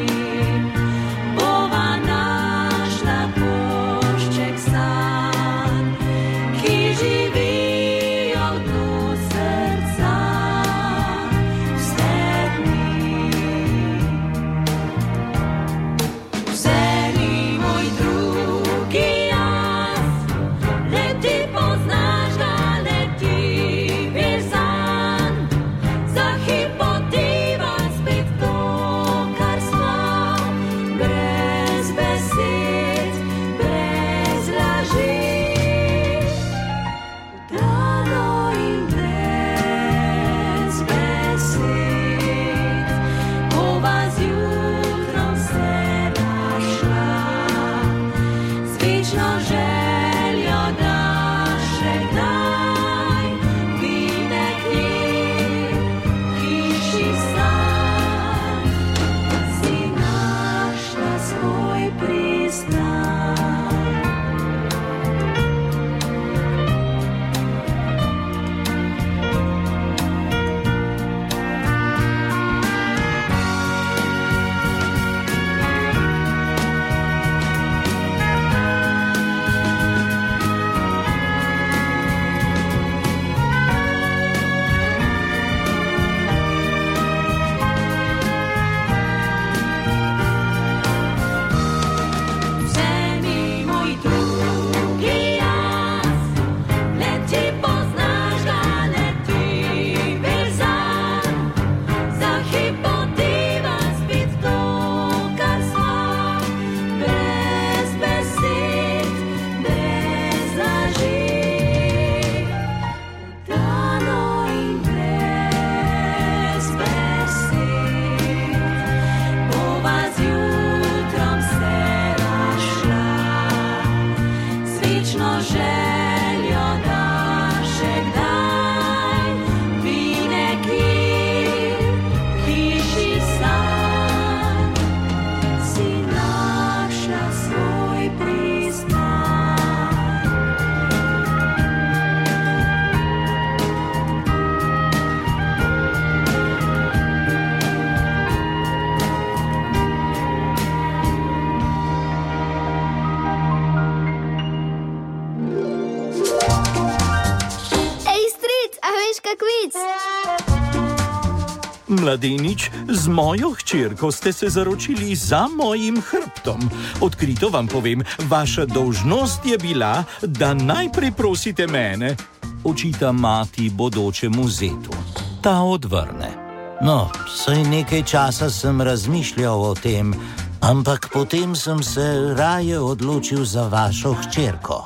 Mladenič, z mojo hčerko ste se zaročili za mojim hrbtom. Odkrito vam povem, vaša dolžnost je bila, da najprej prosite mene, očita mati bodočemu zetu. Ta odvrne. No, saj nekaj časa sem razmišljal o tem, ampak potem sem se raje odločil za vašo hčerko.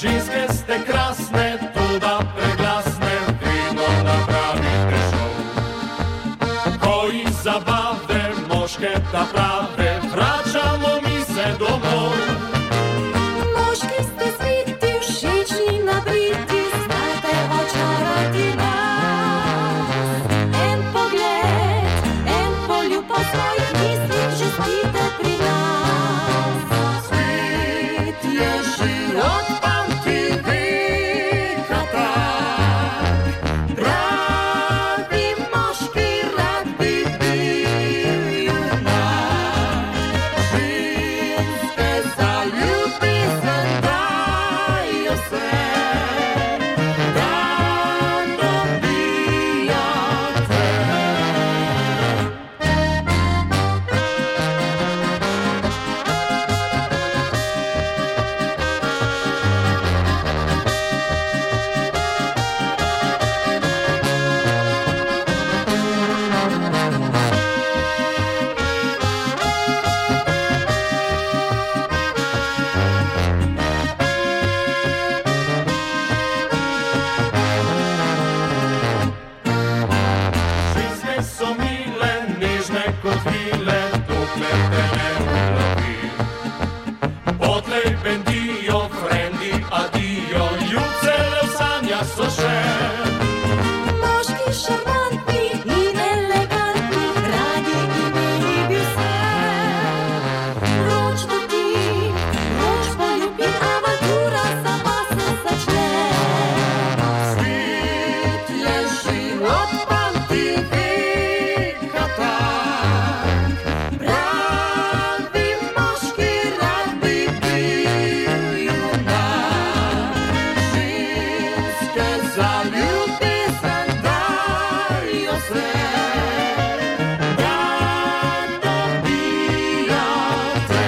ženske ste krasne, toda preglasne, vedno napravite šov. Ko iz zabave moške ta prave, vračamo mi se domov. Moški ste sveti, všečni, nabriti, znate očarati nas. En pogled, en poljub po svojih mislih, že spite pri nas. Svet je že od pamti veka tak, Pravi moški rad bi bil junak. ženske za ljubezen dajo se, da dobijate. Ženske so mile, nežne kot vile, dokler te ne ulovi. Potlej bendijo, frendi, adijo, ljubce le v sanjah so še. Moški šarmantni in elegantni, radi imeli bi vse. Vroč dotik, vroč poljub in avantura sama se začne. Svet je že od pamti veka tak, Pravi moški rad bi bil junak. ženske za ljubezen dajo se, da dobijate.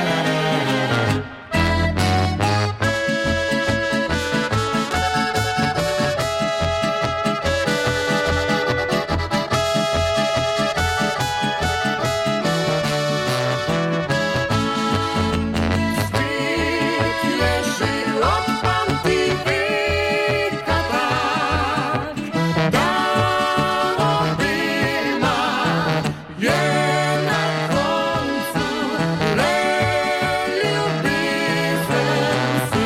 Svet je že od pamti veka tak, da obema je na koncu le ljubezen se.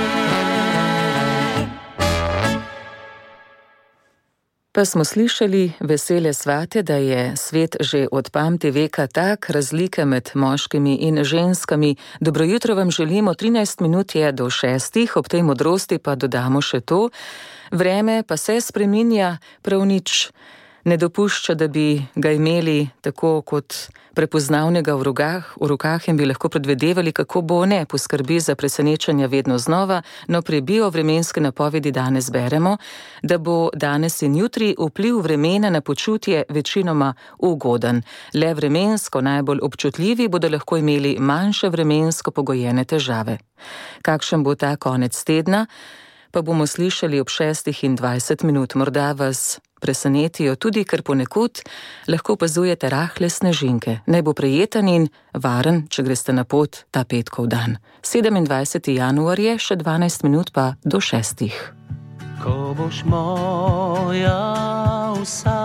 Pa smo slišali vesele svate, da je svet že od pamti veka tak, razlike med moškimi in ženskami. Dobro jutro vam želimo, trinajst minut je do šestih, ob tej modrosti pa dodamo še to. Vreme pa se spreminja, prav nič ne dopušča, da bi ga imeli tako kot prepoznavnega v rokah, v rokah in bi lahko predvedevali, kako bo. Ne poskrbi za presenečenja vedno znova, no pri biovremenske napovedi danes beremo, da bo danes in jutri vpliv vremena na počutje večinoma ugoden. Le vremensko najbolj občutljivi bodo lahko imeli manjše vremensko pogojene težave. Kakšen bo ta konec tedna, pa bomo slišali ob šestih in dvajset minut. Morda vas presenetijo tudi, ker ponekod lahko opazujete rahle snežinke. Naj bo prijeten in varen, če greste na pot ta petkov dan. sedemindvajseti januar je, še dvanajst minut pa do šestih. Ko boš moja vsa,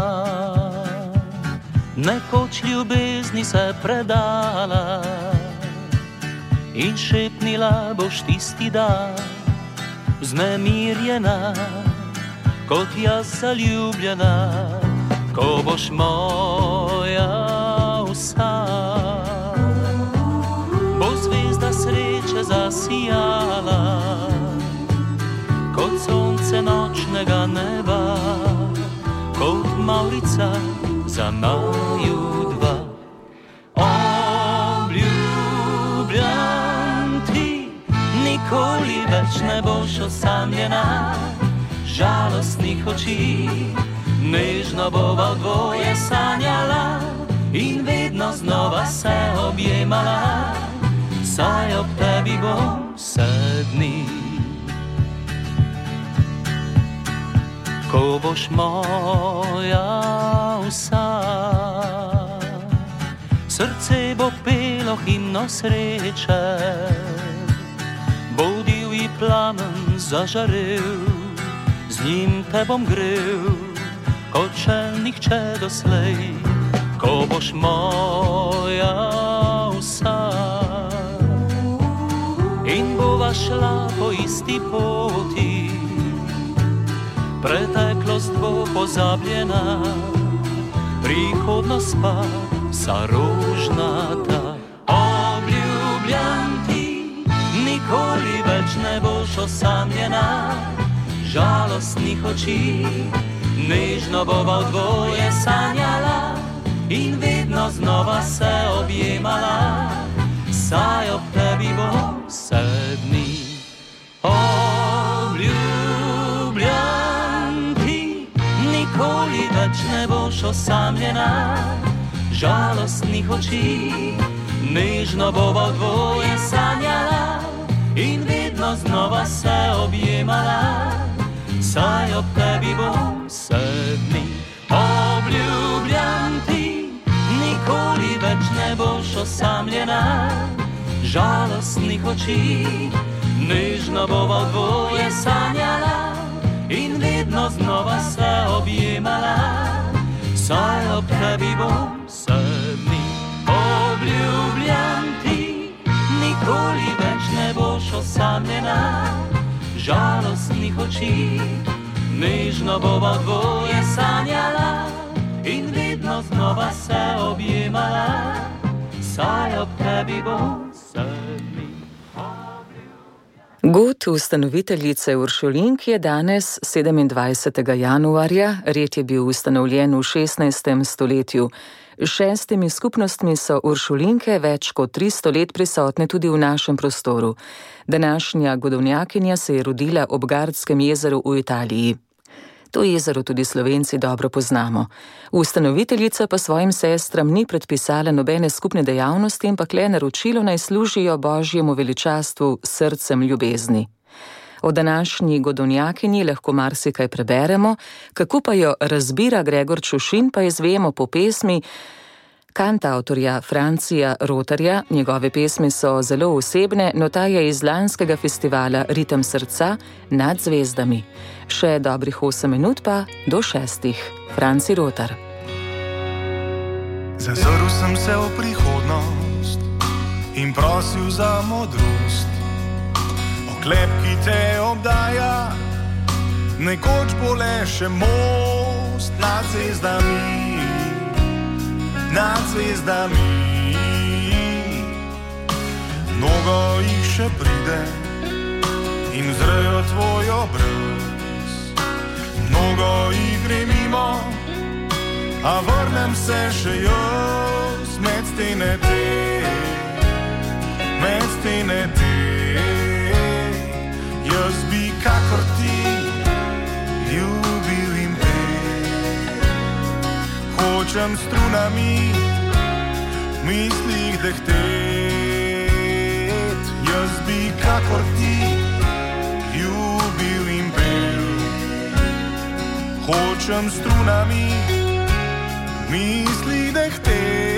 nekoč ljubezni se predala in šepnila boš tisti dan, vznemirjena, kot jaz zaljubljena. Ko boš moja vsa, bo zvezda sreče zasijala, kot sonce nočnega neba, kot mavrica za naju dva. Obljubljam ti, nikoli več ne boš osamljena, žalostnih oči, nežno bova dvoje sanjala in vedno znova se objemala, saj ob tebi bom vse dni. Ko boš moja vsa, srce bo pelo himno sreče, bo divji bi plamen zažarel, z njim te bom grel, kot še nihče doslej, ko boš moja vsa. In bova šla po isti poti, preteklost bo pozabljena, prihodnost pa vsa rožnata. Obljubljam ti, nikoli več ne boš osamljena, žalostnih oči, nežno bova dvoje sanjala in vedno znova se objemala, saj ob tebi bom vse dni. Obljubljam ti, nikoli več ne boš osamljena, žalostnih oči, nežno bova dvoje sanjala in vedno znova se objemala, saj ob tebi bom vse dni. Obljubljam ti, nikoli več ne boš osamljena, žalostnih oči, nežno bova dvoje sanjala in vedno znova se objemala, saj ob tebi bom vse dni. Obljubljam ti, nikoli več ne boš osamljena, žalostnih oči, nežno bova dvoje sanjala in vedno znova se objemala, saj ob tebi bom vse dni. God ustanoviteljice Uršulink je danes sedemindvajsetega januarja, red je bil ustanovljen v šestnajstem stoletju. S šestimi skupnostmi so Uršulinke več kot tristo let prisotne tudi v našem prostoru. Današnja godovnjakinja se je rodila ob Gardskem jezeru v Italiji. To jezero tudi Slovenci dobro poznamo. Ustanoviteljica pa svojim sestram ni predpisala nobene skupne dejavnosti, ampak le naročilo naj služijo Božjemu veličastvu s srcem ljubezni. O današnji godovnjakinji lahko marsikaj preberemo, kako pa jo razbira Gregor Čušin, pa izvemo po pesmi kantavtorja Francija Rotarja. Njegove pesmi so zelo osebne, no ta je iz lanskega festivala Ritem srca nad zvezdami. Še dobrih osem minut pa do šestih. Franci Rotar. Zazrl sem se v prihodnost in prosil za modrost. Oklep, ki te obdaja, nekoč bo le še most nad zvezdami, nad zvezdami. Mnogo jih še pride in zrejo tvoj obraz, mnogo jih gre mimo, a vrnem se še jaz med stene te, med stene te. Jaz bi kakor ti ljubil in pel, hočem strunami mislih dehtet. Jaz bi kakor ti ljubil in pel, hočem strunami mislih dehtet.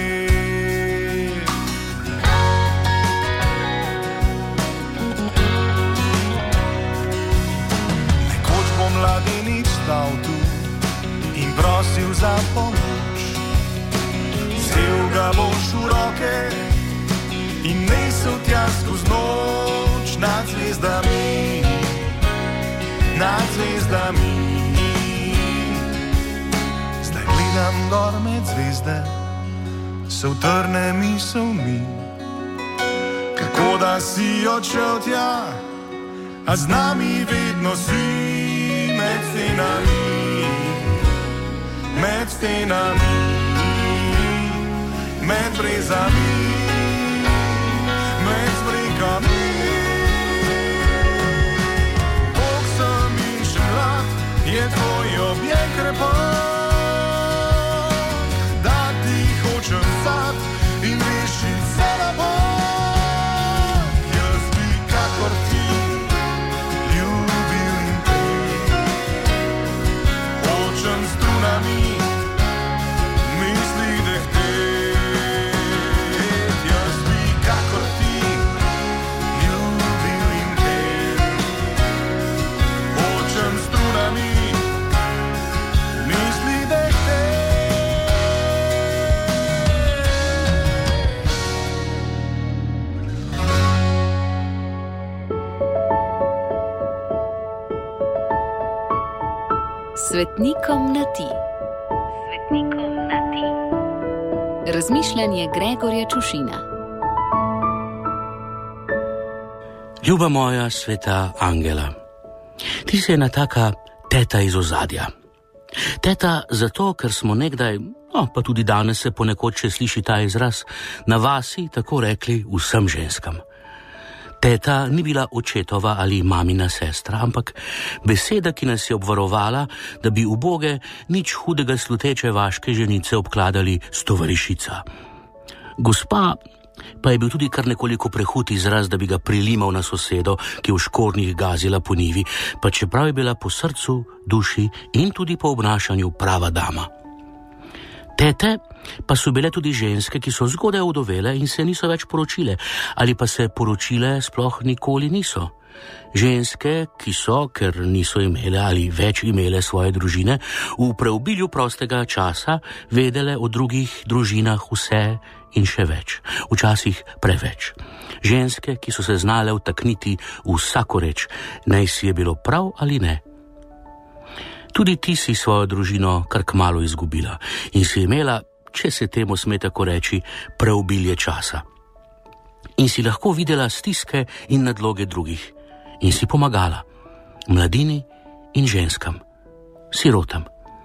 Mladenič stal tu in prosil za pomoč, vzel ga boš v roke in nesel tja skozi noč nad zvezdami, nad zvezdami. Zdaj gledam gor med zvezde, se utrne misel mi, kako da si odšel tja, a z nami vedno si. Med stenami, med stenami, med brezami, med smrekami. Bog sem in še mlad, je tvoj objek krepok, da ti hočem sad in rešiti vse napok. Jaz bi kakor ti ljubil in hočem strunami misli dehtet. Svetnikom na ti. Svetnikom na ti. Razmišljanje Gregorja Čušina. Ljuba moja sveta Angela, ti si ena taka teta iz ozadja. Teta zato, ker smo nekdaj, no, pa tudi danes se ponekod še sliši ta izraz, na vasi tako rekli vsem ženskam. Teta ni bila očetova ali mamina sestra, ampak beseda, ki nas je obvarovala, da bi uboge, nič hudega sluteče vaške ženice obkladali s tovarišica. Gospa pa je bil tudi kar nekoliko prehud izraz, da bi ga prilimal na sosedo, ki je v škornjih gazila po njivi, pa čeprav je bila po srcu, duši in tudi po obnašanju prava dama. Tete pa so bile tudi ženske, ki so zgodaj ovdovele in se niso več poročile, ali pa se poročile sploh nikoli niso. Ženske, ki so, ker niso imele ali več imele svoje družine, v preobilju prostega časa vedele o drugih družinah vse in še več, včasih preveč. Ženske, ki so se znale vtakniti v vsako reč, naj si je bilo prav ali ne. Tudi ti si svojo družino kar kmalu izgubila in si imela, če se temu sme tako reči, preobilje časa. In si lahko videla stiske in nadloge drugih in si pomagala mladini in ženskam, sirotam.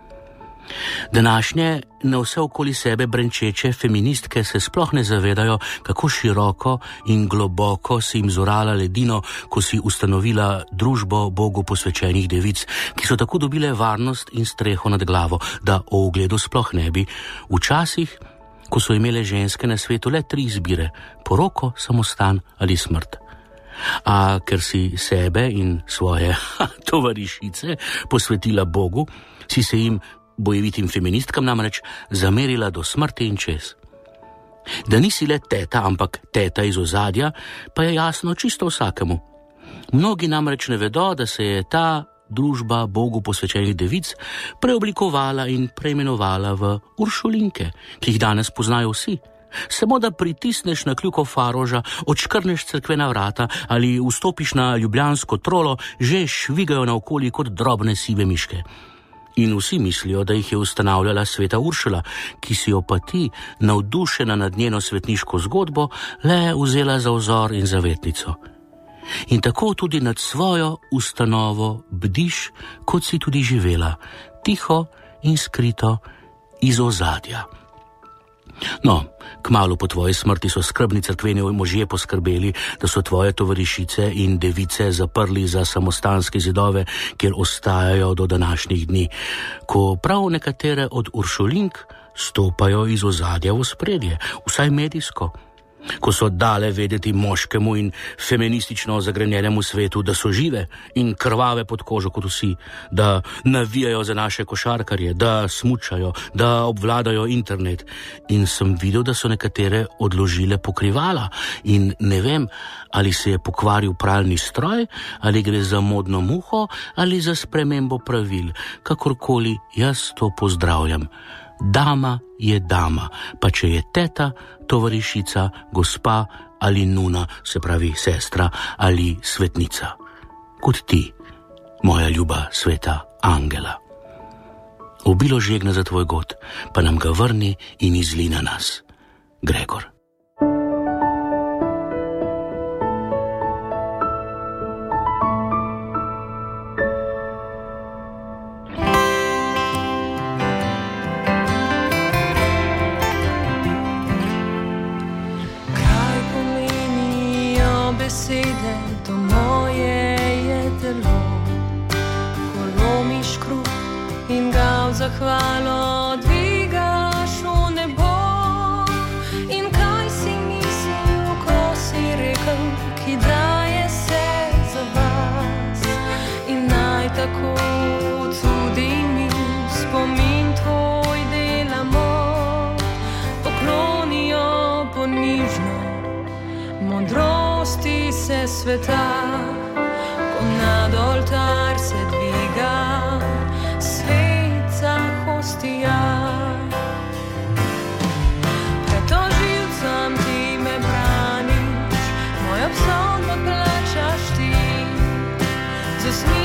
Današnje na vse okoli sebe brenčeče feministke se sploh ne zavedajo, kako široko in globoko si jim zorala ledino, ko si ustanovila družbo Bogu posvečenih devic, ki so tako dobile varnost in streho nad glavo, da o ugledu sploh ne bi, včasih, ko so imele ženske na svetu le tri izbire, poroko, samostan ali smrt. A ker si sebe in svoje ha, tovarišice posvetila Bogu, si se jim, bojevitim feministkam, namreč zamerila do smrti in čez. Da nisi le teta, ampak teta iz ozadja, pa je jasno čisto vsakemu. Mnogi namreč ne vedo, da se je ta družba Bogu posvečenih devic preoblikovala in preimenovala v Uršulinke, ki jih danes poznajo vsi. Samo da pritisneš na kljuko Faroža, odškrneš cerkvena vrata ali vstopiš na ljubljansko trolo, že švigajo naokoli kot drobne sive miške. In vsi mislijo, da jih je ustanavljala sveta Uršula, ki si jo pa ti, navdušena nad njeno svetniško zgodbo, le vzela za vzor in zavetnico. In tako tudi nad svojo ustanovo bdiš, kot si tudi živela, tiho in skrito iz ozadja. No, kmalu po tvoji smrti so skrbni cerkveni možje poskrbeli, da so tvoje tovarišice in device zaprli za samostanske zidove, kjer ostajajo do današnjih dni, ko prav nekatere od Uršulink stopajo iz ozadja v ospredje, vsaj medijsko. Ko so dale vedeti moškemu in feministično zagrenjenemu svetu, da so žive in krvave pod kožo kot vsi, da navijajo za naše košarkarje, da smučajo, da obvladajo internet. In sem videl, da so nekatere odložile pokrivala in ne vem, ali se je pokvaril pralni stroj, ali gre za modno muho, ali za spremembo pravil. Kakorkoli, jaz to pozdravljam. Dama je dama, pa če je teta, tovarišica, gospa ali nuna, se pravi sestra ali svetnica. Kot ti, moja ljuba sveta Angela. Obilo žegna za tvoj god, pa nam ga vrni in izli na nas. Gregor. Besede, to moje je telo, ko lomiš kruh in ga v zahvalo dvigaš v nebo. In kaj si mislil, ko si rekel, ki daje se za vas? In naj tako tudi mi spomin tvoj delamo, poklonijo ponižno modrosti se sveta, ko nad oltar se dviga sveca hostija. Pred tožilcem ti me braniš, moj obsodbo plačaš ti, z